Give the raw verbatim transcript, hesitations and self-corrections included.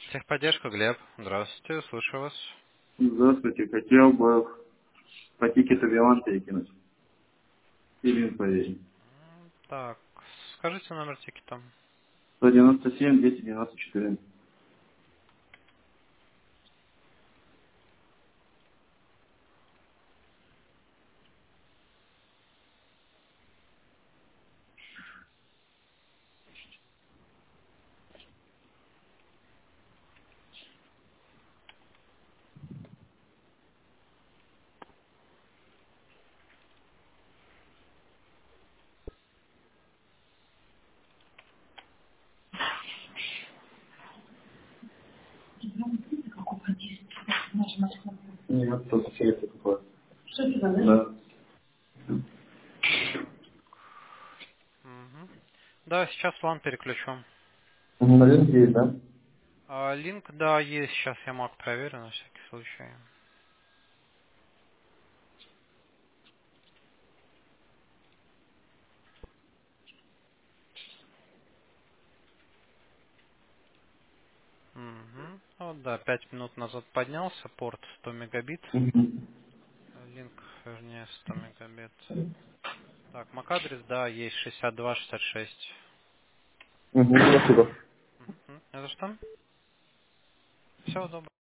Техподдержка, Глеб. Здравствуйте, слушаю вас. Здравствуйте. Хотел бы по тикету Вилан перекинуть. Или инфоверить. Так, скажите номер тикета. сто девяносто семь двести девяносто четыре. Нет, только через такое. Да. Так. Мгм. Да, сейчас план переключу. На рынке есть, да? А, линк, да, есть. Сейчас я маг проверю на всякий случай. Угу. Вот, да, пять минут назад поднялся, порт сто мегабит. Угу. Линк, вернее, сто мегабит. Так, мак адрес, да, есть шестьдесят два шестьдесят шесть. Угу, спасибо. Угу. Это что? Всего доброго.